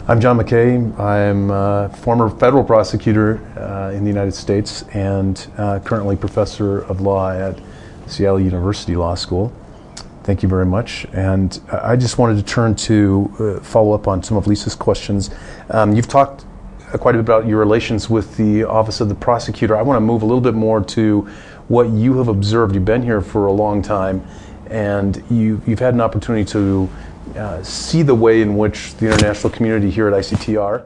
I'm John McKay. I'm a former federal prosecutor in the United States and currently professor of law at Seattle University Law School. Thank you very much. And I just wanted to turn to follow up on some of Lisa's questions. You've talked quite a bit about your relations with the Office of the Prosecutor. I want to move a little bit more to what you have observed. You've been here for a long time, and you've had an opportunity to see the way in which the international community here at ICTR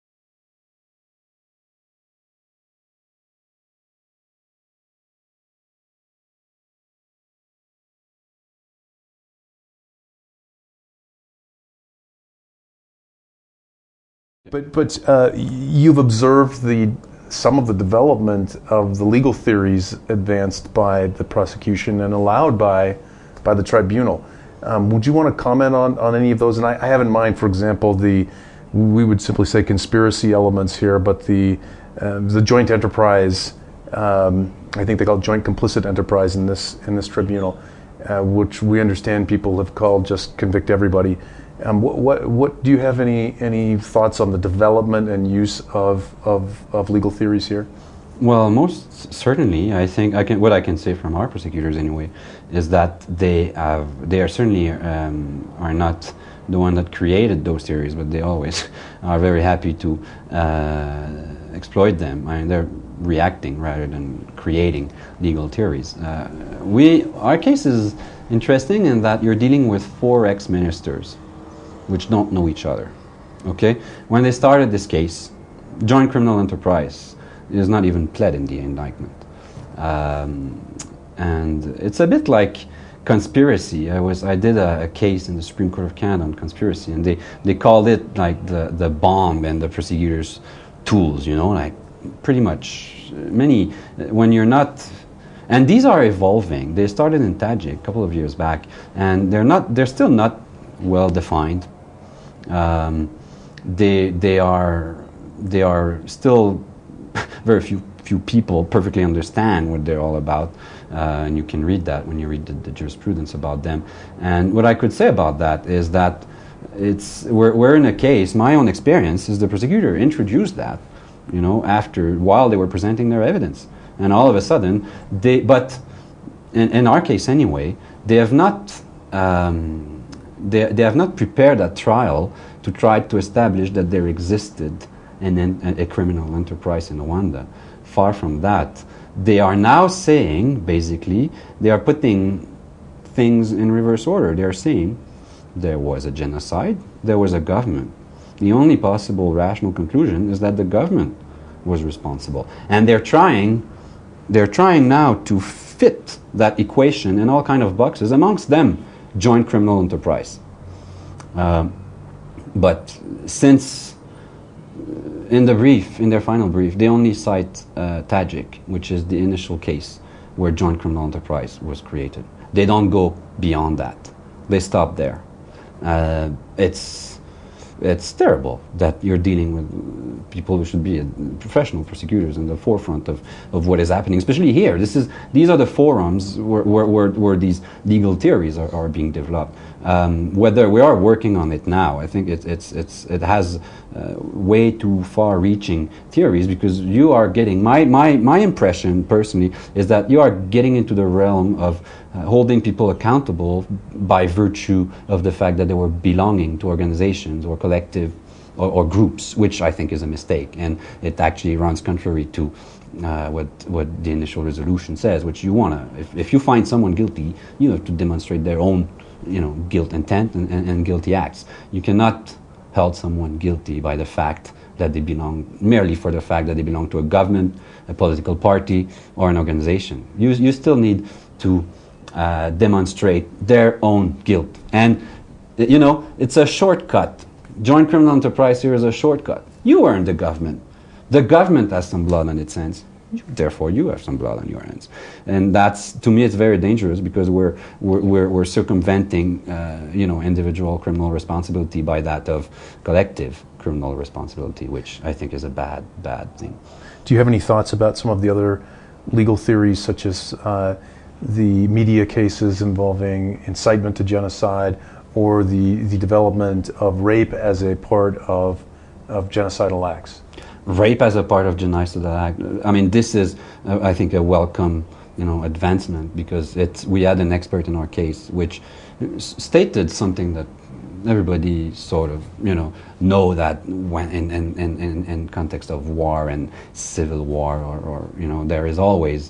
But you've observed some of the development of the legal theories advanced by the prosecution and allowed by the tribunal. Would you want to comment on any of those? And I have in mind, for example, we would simply say conspiracy elements here, but the joint enterprise, I think they call it joint complicit enterprise in this tribunal, which we understand people have called just convict everybody. What do you have any thoughts on the development and use of legal theories here? Well, most certainly, I think what I can say from our prosecutors anyway is that they are certainly are not the one that created those theories, but they always are very happy to exploit them. I mean, they're reacting rather than creating legal theories. Our case is interesting in that you're dealing with 4 ex-ministers which don't know each other. Okay, when they started this case, joint criminal enterprise is not even pled in the indictment, and it's a bit like conspiracy. I did a case in the Supreme Court of Canada on conspiracy, and they called it like the bomb and the prosecutors' tools. You know, like pretty much many when you're not. And these are evolving. They started in Tajik a couple of years back, and they're still not well defined. They are still very few people perfectly understand what they're all about, and you can read that when you read the jurisprudence about them. And what I could say about that is that we're in a case. My own experience is the prosecutor introduced that, you know, while they were presenting their evidence, and all of a sudden but in our case anyway, they have not. They have not prepared a trial to try to establish that there existed a criminal enterprise in Rwanda. Far from that. They are now saying, basically, they are putting things in reverse order. They are saying there was a genocide, there was a government. The only possible rational conclusion is that the government was responsible. And they're trying now to fit that equation in all kind of boxes, amongst them joint criminal enterprise. But since in their final brief, they only cite Tajik, which is the initial case where joint criminal enterprise was created. They don't go beyond that. They stop there. It's terrible that you're dealing with people who should be professional prosecutors in the forefront of what is happening, especially here. These are the forums where these legal theories are being developed. Whether we are working on it now, I think it has way too far-reaching theories, because you are getting my impression personally is that you are getting into the realm of holding people accountable by virtue of the fact that they were belonging to organizations or collective or groups, which I think is a mistake, and it actually runs contrary to what the initial resolution says, which you wanna, if you find someone guilty, you have to demonstrate their own, guilt intent and guilty acts. You cannot hold someone guilty by the fact that they belong, merely for the fact that they belong to a government, a political party, or an organization. You still need to demonstrate their own guilt. And, it's a shortcut. Joint criminal enterprise here is a shortcut. You earned the government. The government has some blood on its hands. Therefore, you have some blood on your hands. And that's, to me, it's very dangerous, because we're circumventing, individual criminal responsibility by that of collective criminal responsibility, which I think is a bad thing. Do you have any thoughts about some of the other legal theories, such as the media cases involving incitement to genocide, or the development of rape as a part of of genocidal acts? Rape as a part of genocidal act. I mean, this is, I think, a welcome, advancement, because we had an expert in our case which stated something that everybody sort of, know, that when in context of war and civil war, or there is always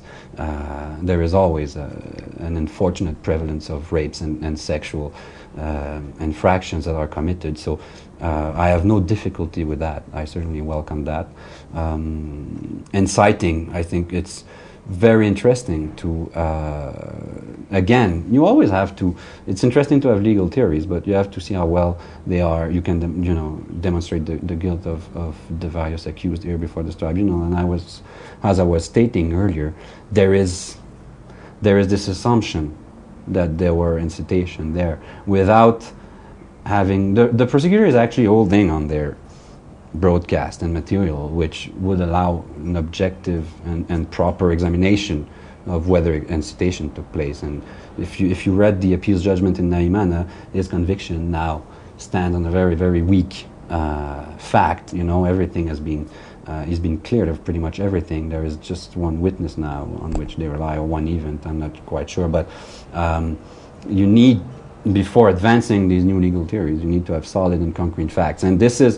an unfortunate prevalence of rapes and sexual infractions that are committed. So I have no difficulty with that. I certainly welcome that. Inciting, I think it's very interesting to, again, you always have to, it's interesting to have legal theories, but you have to see how well they are, you can, demonstrate the guilt of the various accused here before this tribunal. And as I was stating earlier, there is this assumption that there were incitation there without having, the prosecutor is actually holding on their broadcast and material, which would allow an objective and proper examination of whether incitation took place. And if you read the appeals judgment in Naimana, his conviction now stands on a very, very weak fact. Everything has been he's been cleared of pretty much everything. There is just one witness now on which they rely, or one event, I'm not quite sure. But you need, before advancing these new legal theories, you need to have solid and concrete facts. And this is,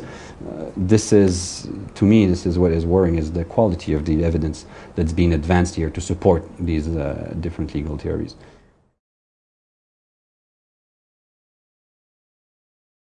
to me, this is what is worrying, is the quality of the evidence that's being advanced here to support these different legal theories.